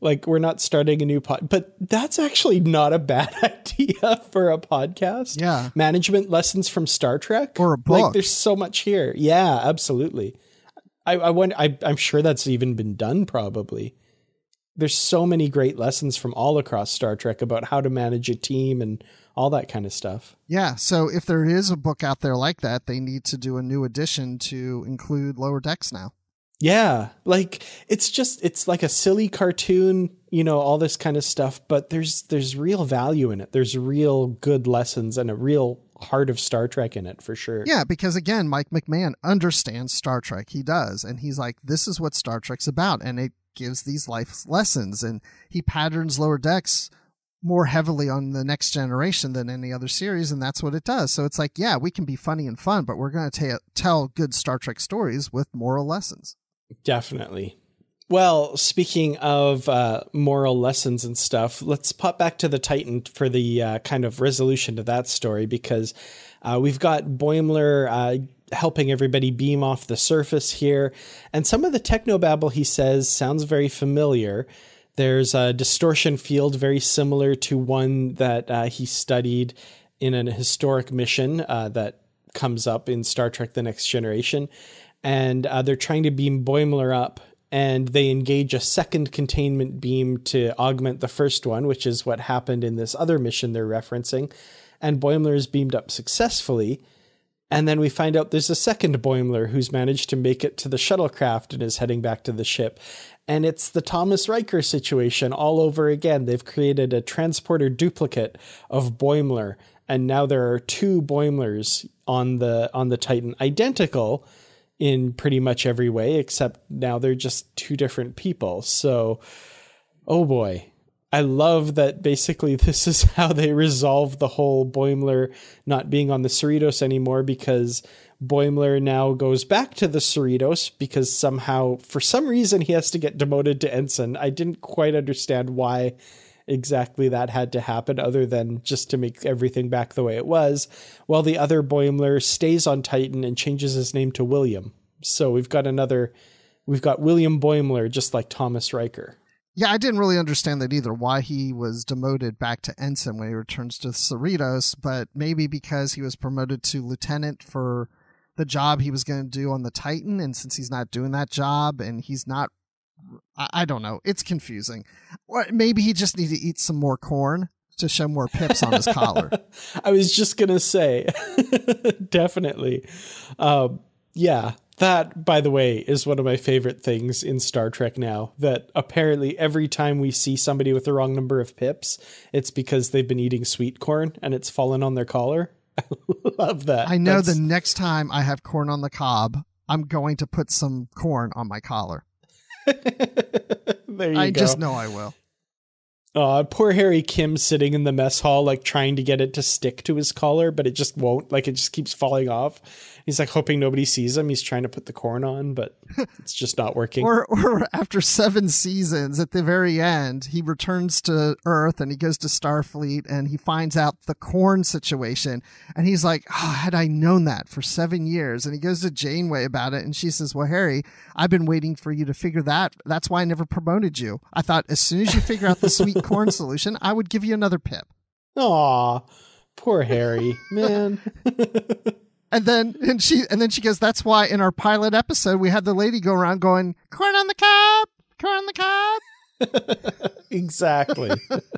Like, we're not starting a new pod, but that's actually not a bad idea for a podcast. Yeah. Management lessons from Star Trek. Or a book. Like, there's so much here. Yeah, absolutely. I, I wonder, I, I'm sure that's even been done probably. There's so many great lessons from all across Star Trek about how to manage a team and all that kind of stuff. Yeah. So if there is a book out there like that, they need to do a new edition to include Lower Decks now. Yeah, like it's just it's like a silly cartoon, you know, all this kind of stuff, but there's there's real value in it. There's real good lessons and a real heart of Star Trek in it for sure. Yeah, because again, Mike McMahon understands Star Trek. He does, and he's like, this is what Star Trek's about, and it gives these life lessons, and he patterns Lower Decks more heavily on the Next Generation than any other series, and that's what it does. So it's like, yeah, we can be funny and fun, but we're going to tell good Star Trek stories with moral lessons. Definitely. Well, speaking of uh, moral lessons and stuff, let's pop back to the Titan for the uh, kind of resolution to that story, because uh, we've got Boimler uh, helping everybody beam off the surface here. And some of the technobabble he says sounds very familiar. There's a distortion field very similar to one that uh, he studied in an historic mission uh, that comes up in Star Trek The Next Generation. And uh, they're trying to beam Boimler up, and they engage a second containment beam to augment the first one, which is what happened in this other mission they're referencing. And Boimler is beamed up successfully. And then we find out there's a second Boimler who's managed to make it to the shuttlecraft and is heading back to the ship. And it's the Thomas Riker situation all over again. They've created a transporter duplicate of Boimler, and now there are two Boimlers on the on the Titan, identical in pretty much every way, except now they're just two different people. So, oh boy, I love that basically this is how they resolve the whole Boimler not being on the Cerritos anymore, because Boimler now goes back to the Cerritos because somehow, for some reason, he has to get demoted to ensign. I didn't quite understand why exactly that had to happen, other than just to make everything back the way it was, while the other Boimler stays on Titan and changes his name to William. So we've got another, we've got William Boimler, just like Thomas Riker. Yeah, I didn't really understand that either, why he was demoted back to ensign when he returns to Cerritos, but maybe because he was promoted to lieutenant for the job he was going to do on the Titan, and since he's not doing that job and he's not, I don't know. It's confusing. Or maybe he just needs to eat some more corn to show more pips on his collar. I was just going to say, definitely. Um, yeah, that, by the way, is one of my favorite things in Star Trek now, that apparently every time we see somebody with the wrong number of pips, it's because they've been eating sweet corn and it's fallen on their collar. I love that. I know That's... the next time I have corn on the cob, I'm going to put some corn on my collar. There you I go. just know I will. Uh, poor Harry Kim sitting in the mess hall, like trying to get it to stick to his collar, but it just won't. Like, it just keeps falling off. He's like hoping nobody sees him. He's trying to put the corn on, but it's just not working. or, or after seven seasons, at the very end, he returns to Earth and he goes to Starfleet and he finds out the corn situation. And he's like, oh, had I known that for seven years? And he goes to Janeway about it. And she says, well, Harry, I've been waiting for you to figure that. That's why I never promoted you. I thought as soon as you figure out the sweet corn solution, I would give you another pip. Aw, poor Harry, man. And then and she and then she goes, that's why in our pilot episode we had the lady go around going, corn on the cob, corn on the cob. Exactly.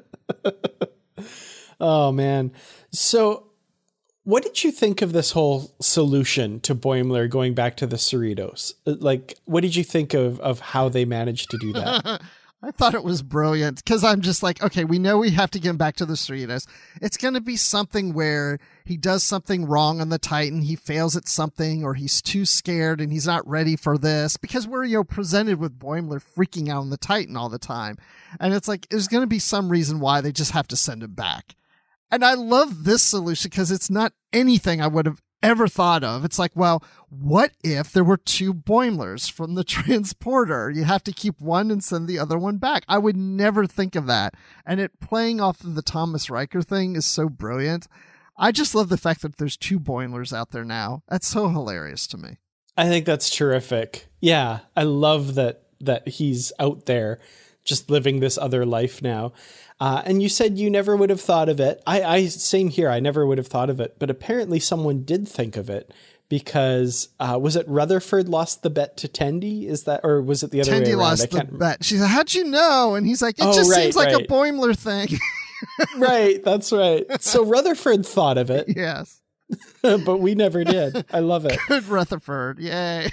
Oh man. So what did you think of this whole solution to Boimler going back to the Cerritos? Like, what did you think of of how they managed to do that? I thought it was brilliant because I'm just like, okay, we know we have to get him back to the Cerritos. It's going to be something where he does something wrong on the Titan. He fails at something, or he's too scared and he's not ready for this, because we're, you know, presented with Boimler freaking out on the Titan all the time. And it's like, there's going to be some reason why they just have to send him back. And I love this solution because it's not anything I would have ever thought of. It's like, well, what if there were two Boimlers from the transporter? You have to keep one and send the other one back. I would never think of that. And it playing off of the Thomas Riker thing is so brilliant. I just love the fact that there's two Boimlers out there now. That's so hilarious to me. I think that's terrific. Yeah, I love that that he's out there just living this other life now. Uh, and you said you never would have thought of it. I, I same here. I never would have thought of it, but apparently someone did think of it because uh, was it Rutherford lost the bet to Tendi? Is that, or was it the other Tendi way around? lost I can't the remember. bet. She's like, how'd you know? And he's like, it Oh, just right, seems like right. a Boimler thing. Right. That's right. So Rutherford thought of it, Yes. but we never did. I love it. Good Rutherford. Yay.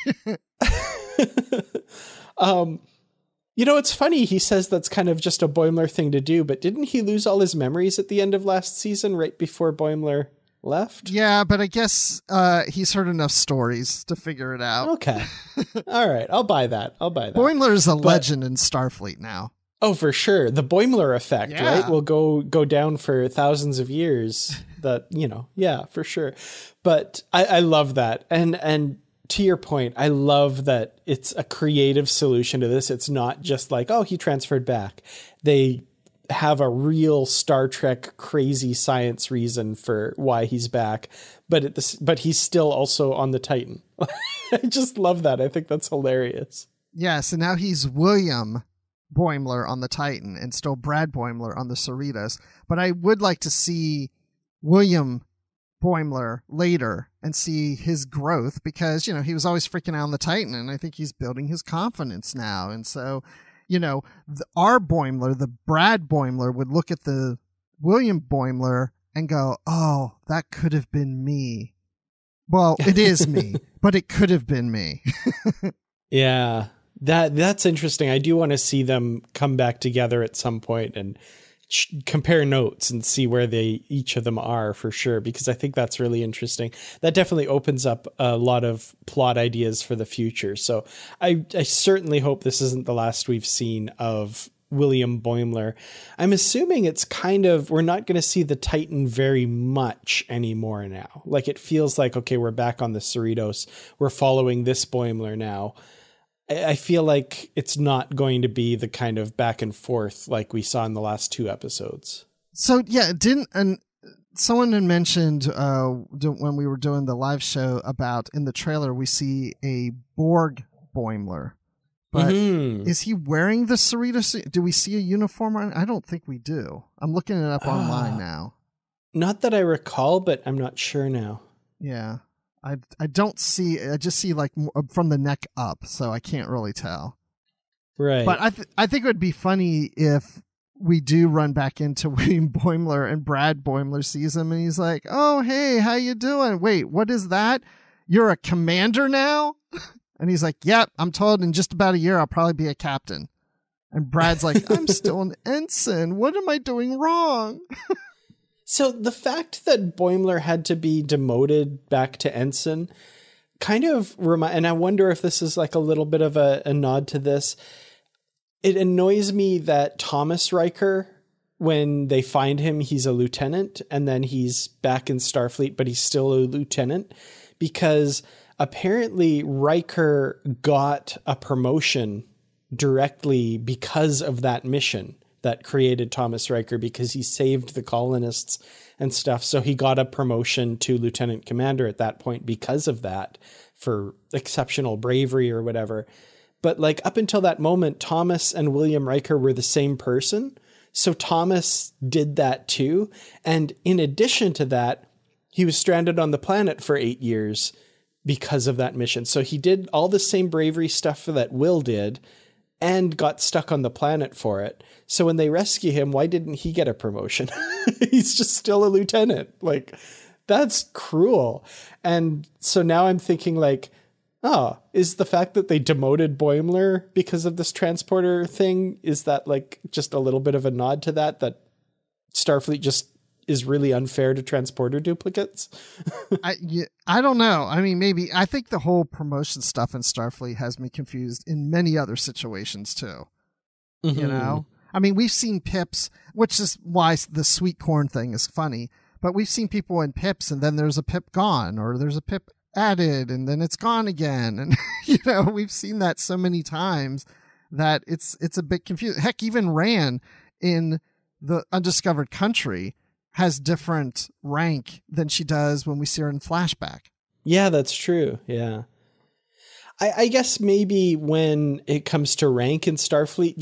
um, you know, it's funny. He says that's kind of just a Boimler thing to do, but didn't he lose all his memories at the end of last season, right before Boimler left? Yeah, but I guess uh, he's heard enough stories to figure it out. Okay. All right. I'll buy that. I'll buy that. Boimler is a But- legend in Starfleet now. Oh, for sure. The Boimler effect, Yeah. right? Will go go down for thousands of years. That, you know, yeah, for sure. But I, I love that. And and to your point, I love that it's a creative solution to this. It's not just like, oh, he transferred back. They have a real Star Trek crazy science reason for why he's back. But at this, but he's still also on the Titan. I just love that. I think that's hilarious. Yes, and now he's William Boimler on the Titan and still Brad Boimler on the Cerritos. But I would like to see William Boimler later and see his growth because, you know, he was always freaking out on the Titan, and I think he's building his confidence now. And so, you know, the, our Boimler, the Brad Boimler, would look at the William Boimler and go, oh, that could have been me. Well, it is me, but it could have been me. Yeah. That that's interesting. I do want to see them come back together at some point and ch- compare notes and see where they each of them are for sure, because I think that's really interesting. That definitely opens up a lot of plot ideas for the future. So I, I certainly hope this isn't the last we've seen of William Boimler. I'm assuming it's kind of, we're not going to see the Titan very much anymore now. Like it feels like, okay, we're back on the Cerritos. We're following this Boimler now. I feel like it's not going to be the kind of back and forth like we saw in the last two episodes. So yeah, didn't and someone had mentioned uh, do, when we were doing the live show about in the trailer we see a Borg Boimler, but Mhm. is he wearing the Cerritos? Do we see a uniform on? I don't think we do. I'm looking it up online Ah. now. Not that I recall, but I'm not sure now. Yeah, I I don't see. I just see like m- from the neck up, so I can't really tell. Right. But I th- I think it would be funny if we do run back into William Boimler and Brad Boimler sees him and he's like, "Oh, hey, how you doing? Wait, what is that? You're a commander now?" And he's like, "Yep, I'm told in just about a year I'll probably be a captain." And Brad's like, "I'm still an ensign. What am I doing wrong?" So the fact that Boimler had to be demoted back to ensign kind of remind, and I wonder if this is like a little bit of a, a nod to this. It annoys me that Thomas Riker, when they find him, he's a lieutenant, and then he's back in Starfleet, but he's still a lieutenant, because apparently Riker got a promotion directly because of that mission that created Thomas Riker, because he saved the colonists and stuff. So he got a promotion to lieutenant commander at that point because of that, for exceptional bravery or whatever. But like up until that moment, Thomas and William Riker were the same person. So Thomas did that too. And in addition to that, he was stranded on the planet for eight years because of that mission. So he did all the same bravery stuff that Will did and got stuck on the planet for it. So when they rescue him, why didn't he get a promotion? He's just still a lieutenant. Like, that's cruel. And so now I'm thinking like, oh, is the fact that they demoted Boimler because of this transporter thing, is that like just a little bit of a nod to that, that Starfleet just is really unfair to transporter duplicates? I yeah, I don't know. I mean, maybe. I think the whole promotion stuff in Starfleet has me confused in many other situations too. Mm-hmm. You know? I mean, we've seen Pips, which is why the sweet corn thing is funny, but we've seen people in Pips and then there's a Pip gone, or there's a Pip added and then it's gone again. And, you know, we've seen that so many times that it's it's a bit confusing. Heck, even Rand in the Undiscovered Country has different rank than she does when we see her in flashback. Yeah, that's true. Yeah. I, I guess maybe when it comes to rank in Starfleet, you don't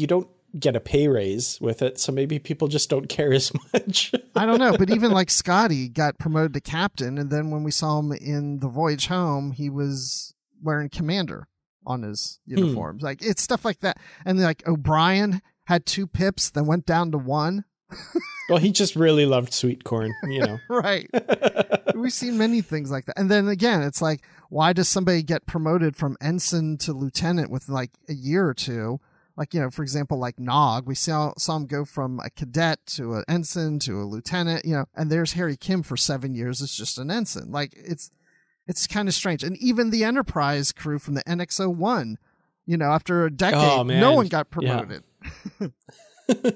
get a pay raise with it. So maybe people just don't care as much. I don't know. But even like Scotty got promoted to captain. And then when we saw him in the Voyage Home, he was wearing commander on his uniforms. Hmm. Like it's stuff like that. And like O'Brien had two pips, then went down to one. Well, he just really loved sweet corn, you know. Right. We've seen many things like that. And then again, it's like, why does somebody get promoted from ensign to lieutenant with like a year or two? Like, you know, for example, like Nog, we saw, saw him go from a cadet to an ensign to a lieutenant, you know, and there's Harry Kim for seven years. It's just an ensign. Like it's, it's kind of strange. And even the Enterprise crew from the N X oh one, you know, after a decade, oh, no one got promoted. Yeah.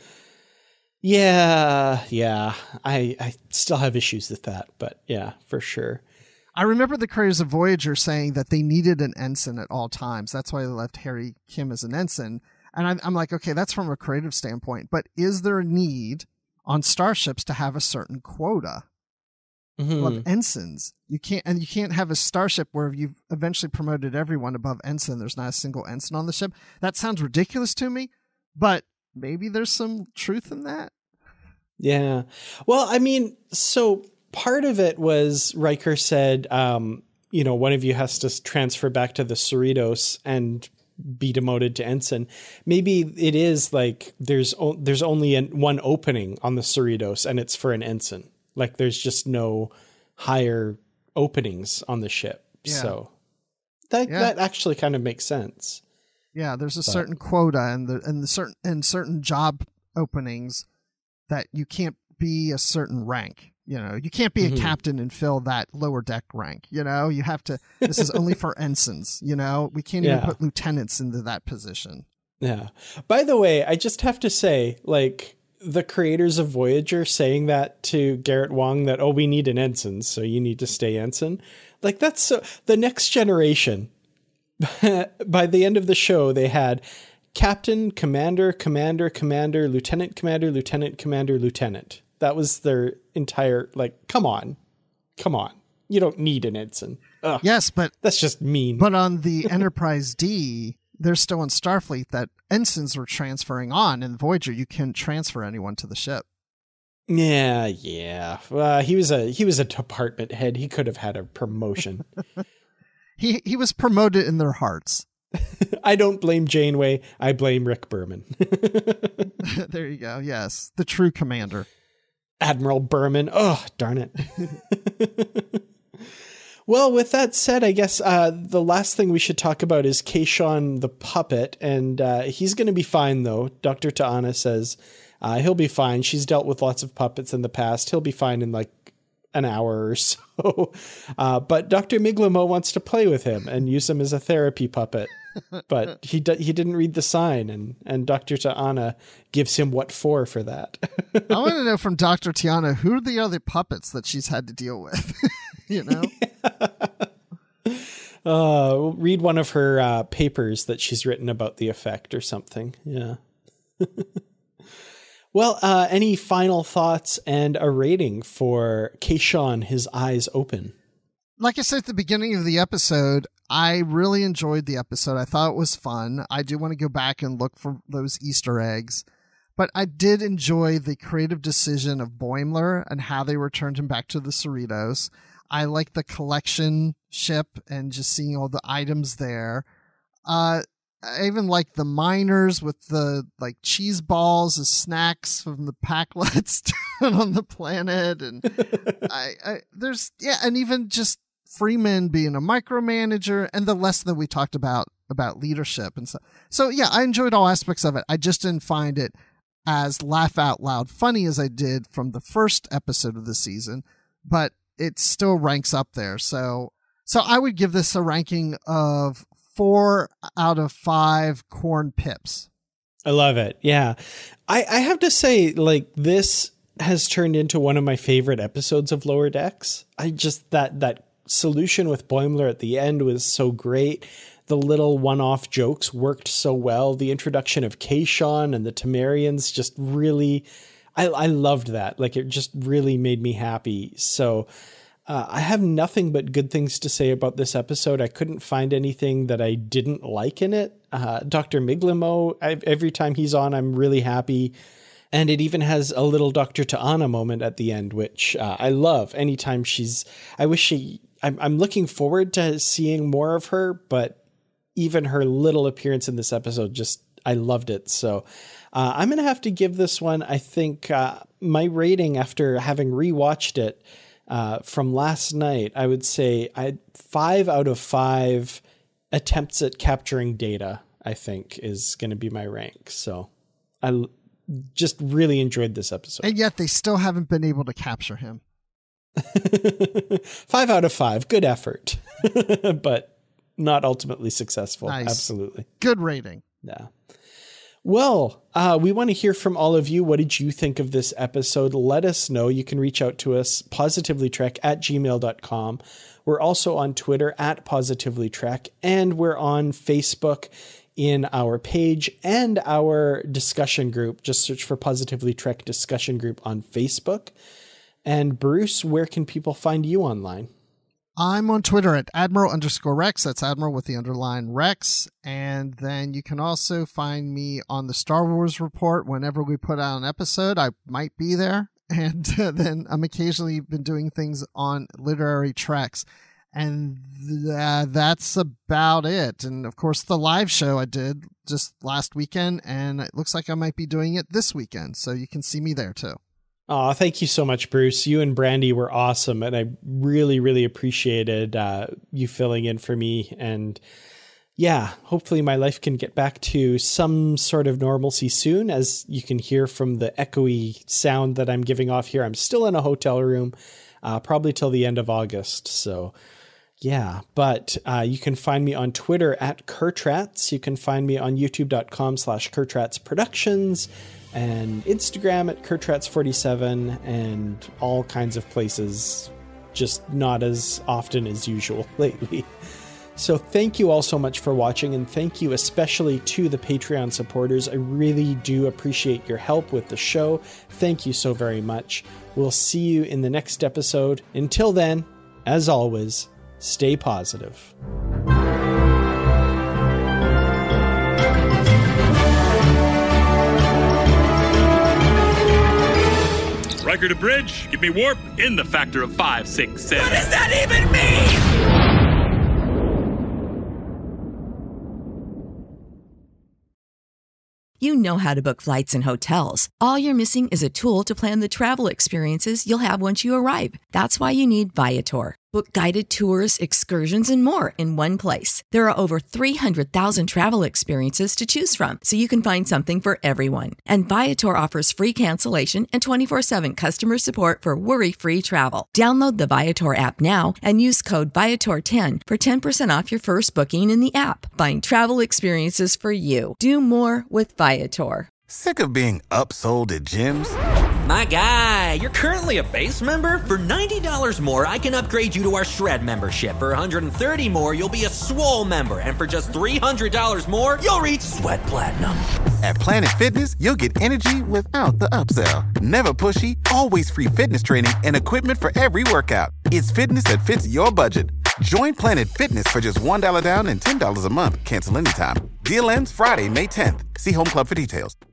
Yeah, yeah. I, I still have issues with that, but yeah, for sure. I remember the creators of Voyager saying that they needed an ensign at all times. That's why they left Harry Kim as an ensign. And I'm, I'm like, okay, that's from a creative standpoint, but is there a need on starships to have a certain quota mm-hmm. of ensigns? You can't, and you can't have a starship where you've eventually promoted everyone above ensign. There's not a single ensign on the ship. That sounds ridiculous to me, but maybe there's some truth in that. Yeah. Well, I mean, so part of it was Riker said, um, you know, one of you has to transfer back to the Cerritos and be demoted to ensign. Maybe it is like there's o- there's only an, one opening on the Cerritos and it's for an ensign. Like there's just no higher openings on the ship. Yeah. So that yeah. that actually kind of makes sense. Yeah, there's a but. certain quota and the and the certain and certain job openings that you can't be a certain rank. You know, you can't be a mm-hmm. captain and fill that lower deck rank. You know, you have to. This is only for ensigns. You know, we can't yeah. even put lieutenants into that position. Yeah. By the way, I just have to say, like the creators of Voyager saying that to Garrett Wang that, oh, we need an ensign, so you need to stay ensign. Like that's so. The next generation. By the end of the show, they had captain, commander, commander, commander, lieutenant, commander, lieutenant, commander, lieutenant. That was their entire, like, come on, come on. You don't need an ensign. Ugh, yes, but that's just mean. But on the Enterprise D, they're still in Starfleet that ensigns were transferring on. In Voyager, you can't transfer anyone to the ship. Yeah, yeah. Uh, he was a he was a department head. He could have had a promotion. He he was promoted in their hearts. I don't blame Janeway. I blame Rick Berman. There you go. Yes. The true commander. Admiral Berman. Oh, darn it. Well, with that said, I guess uh, the last thing we should talk about is Kayshawn the puppet. And uh, he's going to be fine, though. Doctor T'Ana says uh, he'll be fine. She's dealt with lots of puppets in the past. He'll be fine in like an hour or so. Uh, but Doctor Miglimo wants to play with him and use him as a therapy puppet. But he d- he didn't read the sign, and, and Doctor T'Ana gives him what for for that. I want to know from Doctor T'Ana, who are the other puppets that she's had to deal with? You know? uh, read one of her uh, papers that she's written about the effect or something. Yeah. Well, uh, any final thoughts and a rating for Kayshawn, His Eyes Open? Like I said at the beginning of the episode, I really enjoyed the episode. I thought it was fun. I do want to go back and look for those Easter eggs. But I did enjoy the creative decision of Boimler and how they returned him back to the Cerritos. I like the collection ship and just seeing all the items there. Uh, I even like the miners with the like cheese balls as snacks from the Packlets down on the planet. And I, I, there's, yeah, and even just Freeman being a micromanager and the lesson that we talked about, about leadership and stuff. So yeah, I enjoyed all aspects of it. I just didn't find it as laugh out loud funny as I did from the first episode of the season, but it still ranks up there. So, so I would give this a ranking of four out of five corn pips. I love it. Yeah. I, I have to say, like, this has turned into one of my favorite episodes of Lower Decks. I just, that, that solution with Boimler at the end was so great. The little one-off jokes worked so well. The introduction of Kayshawn and the Temerians just really, I, I loved that. Like, it just really made me happy. So, Uh, I have nothing but good things to say about this episode. I couldn't find anything that I didn't like in it. Uh, Doctor Miglimo, I've, every time he's on, I'm really happy. And it even has a little Doctor T'Ana moment at the end, which uh, I love. Anytime she's, I wish she, I'm, I'm looking forward to seeing more of her, but even her little appearance in this episode, just, I loved it. So uh, I'm going to have to give this one, I think, uh, my rating after having rewatched it uh, from last night, I would say I five out of five attempts at capturing Data, I think, is going to be my rank. So I just really enjoyed this episode. And yet they still haven't been able to capture him. Five out of five. Good effort, but not ultimately successful. Nice. Absolutely. Good rating. Yeah. Well, uh, we want to hear from all of you. What did you think of this episode? Let us know. You can reach out to us, positivelytrek at gmail dot com. We're also on Twitter at positivelytrek, and we're on Facebook in our page and our discussion group. Just search for Positively Trek discussion group on Facebook. And Bruce, where can people find you online? I'm on Twitter at Admiral underscore Rex. That's Admiral with the underline Rex. And then you can also find me on the Star Wars Report. Whenever we put out an episode, I might be there. And uh, then I'm occasionally been doing things on Literary Treks. And th- that's about it. And of course, the live show I did just last weekend, and it looks like I might be doing it this weekend. So you can see me there too. Oh, thank you so much, Bruce. You and Brandy were awesome, and I really, really appreciated uh, you filling in for me. And yeah, hopefully my life can get back to some sort of normalcy soon. As you can hear from the echoey sound that I'm giving off here, I'm still in a hotel room, uh, probably till the end of August. So yeah, but uh, you can find me on Twitter at Kurtrats. You can find me on youtube.com slash Kurtrats Productions, and Instagram at Kurtrats forty-seven, and all kinds of places, just not as often as usual lately. So thank you all so much for watching, and thank you especially to the Patreon supporters. I really do appreciate your help with the show. Thank you so very much. We'll see you in the next episode. Until then, as always, stay positive. Riker to bridge, give me warp in the factor of five, six, seven. What does that even mean? You know how to book flights and hotels. All you're missing is a tool to plan the travel experiences you'll have once you arrive. That's why you need Viator. Book guided tours, excursions, and more in one place. There are over three hundred thousand travel experiences to choose from, so you can find something for everyone. And Viator offers free cancellation and twenty-four seven customer support for worry-free travel. Download the Viator app now and use code Viator ten for ten percent off your first booking in the app. Find travel experiences for you. Do more with Viator. Sick of being upsold at gyms? My guy, you're currently a base member? For ninety dollars more, I can upgrade you to our Shred membership. For one hundred thirty dollars more, you'll be a Swole member. And for just three hundred dollars more, you'll reach Sweat Platinum. At Planet Fitness, you'll get energy without the upsell. Never pushy, always free fitness training and equipment for every workout. It's fitness that fits your budget. Join Planet Fitness for just one dollar down and ten dollars a month. Cancel anytime. Deal ends Friday, May tenth. See Home Club for details.